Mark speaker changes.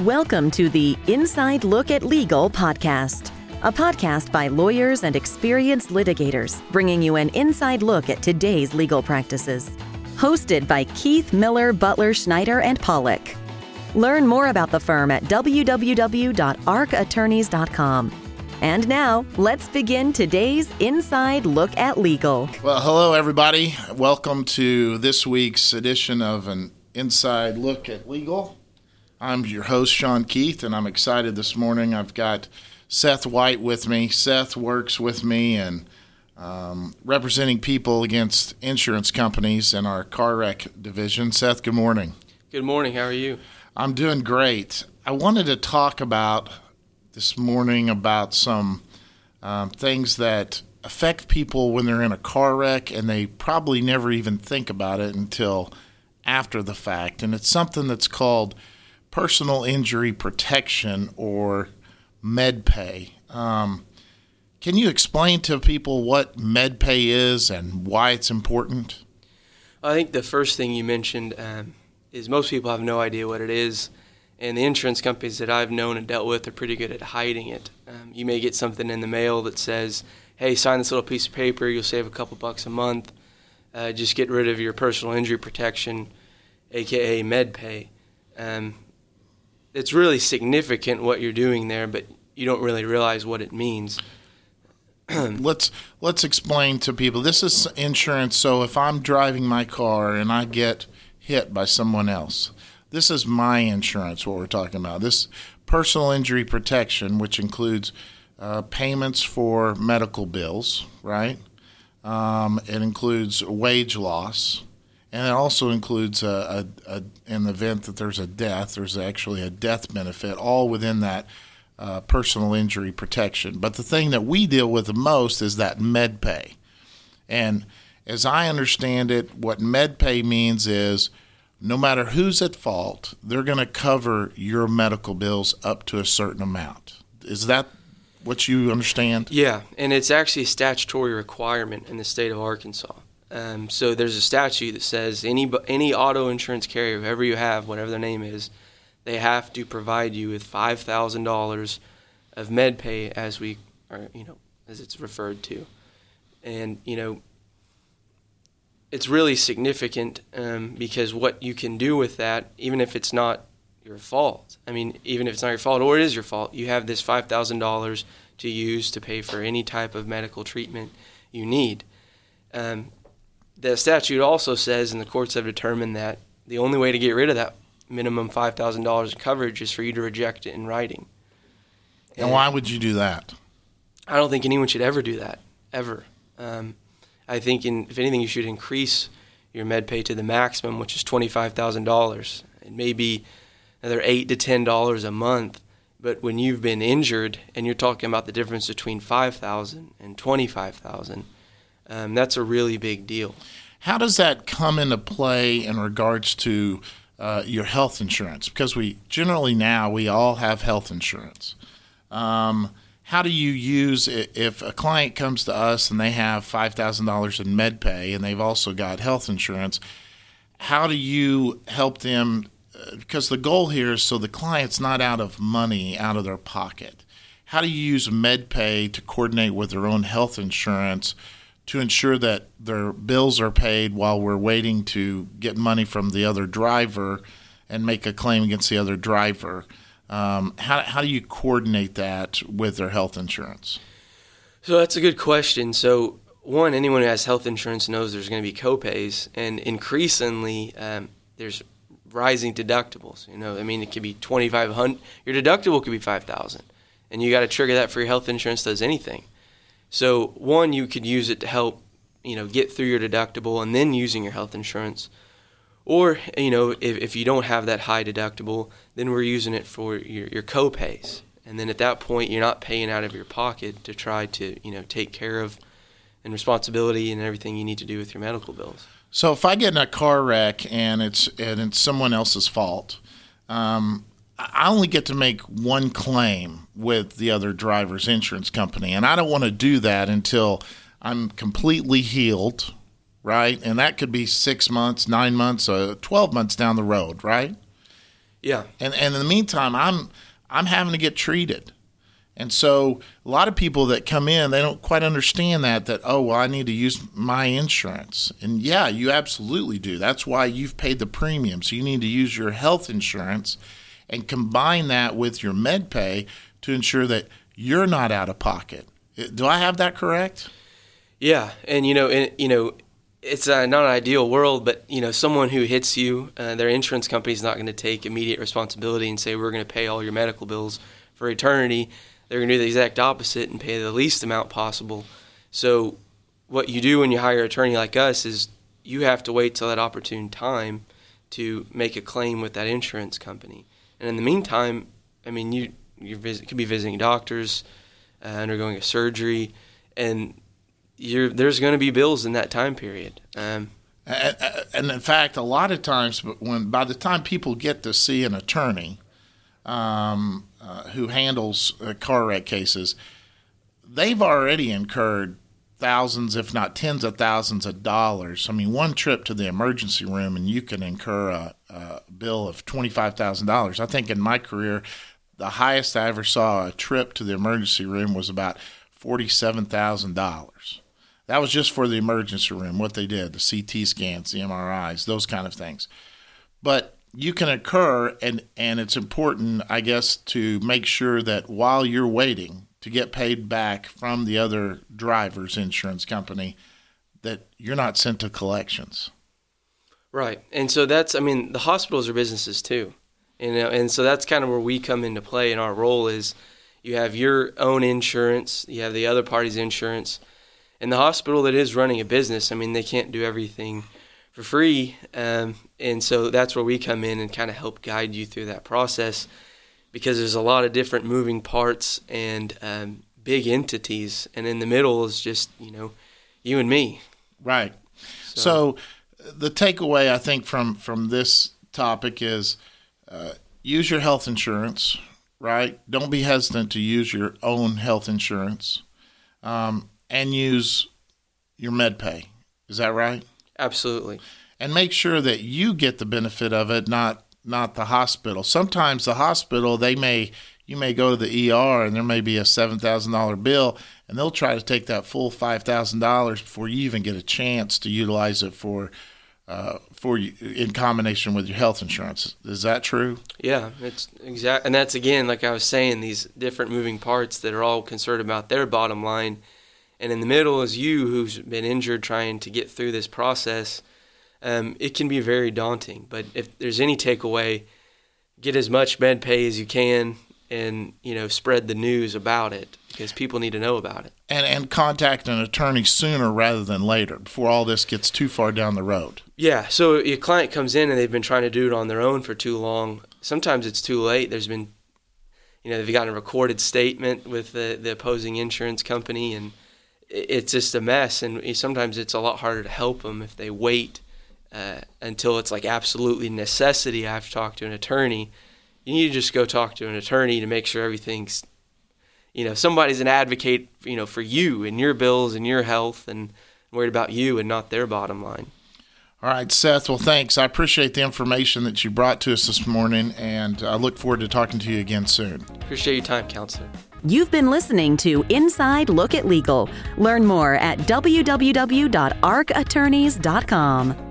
Speaker 1: Welcome to the Inside Look at Legal podcast, a podcast by lawyers and experienced litigators, bringing you an inside look at today's legal practices. Hosted by Keith Miller, Butler, Schneider, and Pollock. Learn more about the firm at www.arcattorneys.com. And now, let's begin today's Inside Look at Legal.
Speaker 2: Well, hello, everybody. Welcome to this week's edition of an Inside Look at Legal. I'm your host, Sean Keith, and I'm excited this morning. I've got Seth White with me. Seth works with me and representing people against insurance companies in our car wreck division. Seth, good morning.
Speaker 3: Good morning. How are you?
Speaker 2: I'm doing great. I wanted to talk about this morning about some things that affect people when they're in a car wreck, and they probably never even think about it until after the fact. And it's something that's called personal injury protection, or MedPay. Can you explain to people what MedPay is and why it's important?
Speaker 3: I think the first thing you mentioned is most people have no idea what it is, and the insurance companies that I've known and dealt with are pretty good at hiding it. You may get something in the mail that says, hey, sign this little piece of paper, you'll save a couple bucks a month. Just get rid of your personal injury protection, aka MedPay. It's really significant what you're doing there, but you don't really realize what it means.
Speaker 2: Let's explain to people. This is insurance, so if I'm driving my car and I get hit by someone else, this is my insurance, what we're talking about. This personal injury protection, which includes payments for medical bills, right? It includes wage loss. And it also includes, in the event that there's a death, there's actually a death benefit, all within that personal injury protection. But the thing that we deal with the most is that MedPay. And as I understand it, what MedPay means is no matter who's at fault, they're going to cover your medical bills up to a certain amount. Is that what you understand?
Speaker 3: Yeah, and it's actually a statutory requirement in the state of Arkansas. So there's a statute that says any auto insurance carrier, whoever you have, whatever their name is, they have to provide you with $5,000 of MedPay, as it's referred to. And it's really significant because what you can do with that, even if it's not your fault. I mean, even if it's not your fault or it is your fault, you have this $5,000 to use to pay for any type of medical treatment you need. The statute also says, and the courts have determined, that the only way to get rid of that minimum $5,000 in coverage is for you to reject it in writing.
Speaker 2: And why would you do that?
Speaker 3: I don't think anyone should ever do that, ever. I think, if anything, you should increase your MedPay to the maximum, which is $25,000. It may be another $8 to $10 a month, but when you've been injured and you're talking about the difference between $5,000 and $25,000, that's a really big deal.
Speaker 2: How does that come into play in regards to your health insurance? Because we all have health insurance. How do you use it if a client comes to us and they have $5,000 in MedPay and they've also got health insurance? How do you help them? Because the goal here is so the client's not out of money out of their pocket. How do you use MedPay to coordinate with their own health insurance to ensure that their bills are paid while we're waiting to get money from the other driver and make a claim against the other driver? How do you coordinate that with their health insurance?
Speaker 3: So that's a good question. So one, anyone who has health insurance knows there's going to be copays, and increasingly there's rising deductibles. It could be $2,500. Your deductible could be $5,000, and you got to trigger that for your health insurance does anything. So one, you could use it to help, get through your deductible and then using your health insurance. Or, if you don't have that high deductible, then we're using it for your co-pays. And then at that point, you're not paying out of your pocket to try to, take care of and responsibility and everything you need to do with your medical bills.
Speaker 2: So if I get in a car wreck and it's someone else's fault, I only get to make one claim with the other driver's insurance company, and I don't want to do that until I'm completely healed, right? And that could be 6 months, 9 months, 12 months down the road, right?
Speaker 3: Yeah.
Speaker 2: And in the meantime, I'm having to get treated. And so a lot of people that come in, they don't quite understand that, oh, well, I need to use my insurance. And yeah, you absolutely do. That's why you've paid the premium. So you need to use your health insurance and combine that with your med pay to ensure that you're not out of pocket. Do I have that correct?
Speaker 3: Yeah. And, it's not an ideal world, but, someone who hits you, their insurance company is not going to take immediate responsibility and say, we're going to pay all your medical bills for eternity. They're going to do the exact opposite and pay the least amount possible. So what you do when you hire an attorney like us is you have to wait till that opportune time to make a claim with that insurance company. And in the meantime, you could be visiting doctors, undergoing a surgery, and there's going to be bills in that time period.
Speaker 2: And in fact, a lot of times, by the time people get to see an attorney who handles car wreck cases, they've already incurred thousands, if not tens of thousands of dollars. One trip to the emergency room and you can incur a bill of $25,000. I think in my career, the highest I ever saw a trip to the emergency room was about $47,000. That was just for the emergency room, what they did, the CT scans, the MRIs, those kind of things. But you can incur, and it's important, I guess, to make sure that while you're waiting to get paid back from the other driver's insurance company, that you're not sent to collections.
Speaker 3: Right. And so the hospitals are businesses too. And so that's kind of where we come into play in our role is you have your own insurance, you have the other party's insurance, and the hospital that is running a business, they can't do everything for free. And so that's where we come in and kind of help guide you through that process because there's a lot of different moving parts and big entities. And in the middle is just, you and me.
Speaker 2: Right. So the takeaway, I think, from this topic is use your health insurance, right? Don't be hesitant to use your own health insurance and use your med pay. Is that right?
Speaker 3: Absolutely. And
Speaker 2: make sure that you get the benefit of it, not the hospital. Sometimes the hospital, you may go to the ER and there may be a $7,000 bill, and they'll try to take that full $5,000 before you even get a chance to utilize it for you in combination with your health insurance. Is that true?
Speaker 3: Yeah, it's exact, and that's again, like I was saying, these different moving parts that are all concerned about their bottom line. And in the middle is you who's been injured trying to get through this process. It can be very daunting, but if there's any takeaway, get as much med pay as you can and, spread the news about it because people need to know about it. And
Speaker 2: contact an attorney sooner rather than later before all this gets too far down the road.
Speaker 3: Yeah, so your client comes in and they've been trying to do it on their own for too long. Sometimes it's too late. There's been, they've gotten a recorded statement with the opposing insurance company and it's just a mess, and sometimes it's a lot harder to help them if they wait until it's like absolutely necessity. I have to talk to an attorney. You need to just go talk to an attorney to make sure everything's, somebody's an advocate, for you and your bills and your health and worried about you and not their bottom line.
Speaker 2: All right, Seth. Well, thanks. I appreciate the information that you brought to us this morning, and I look forward to talking to you again soon.
Speaker 3: Appreciate your time, Counselor.
Speaker 1: You've been listening to Inside Look at Legal. Learn more at www.arcattorneys.com.